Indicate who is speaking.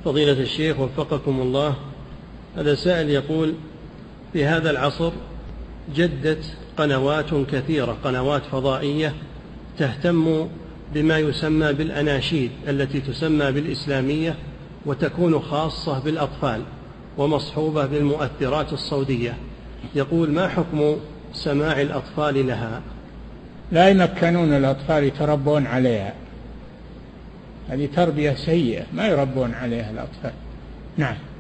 Speaker 1: فضيلة الشيخ وفقكم الله، هذا سائل يقول: في هذا العصر جدت قنوات كثيرة، قنوات فضائية تهتم بما يسمى بالأناشيد التي تسمى بالإسلامية، وتكون خاصة بالأطفال ومصحوبة بالمؤثرات الصوتية. يقول: ما حكم سماع الأطفال لها؟
Speaker 2: لا يمكنون الأطفال يتربون عليها، هذه تربية سيئة، ما يربون عليها الأطفال. نعم.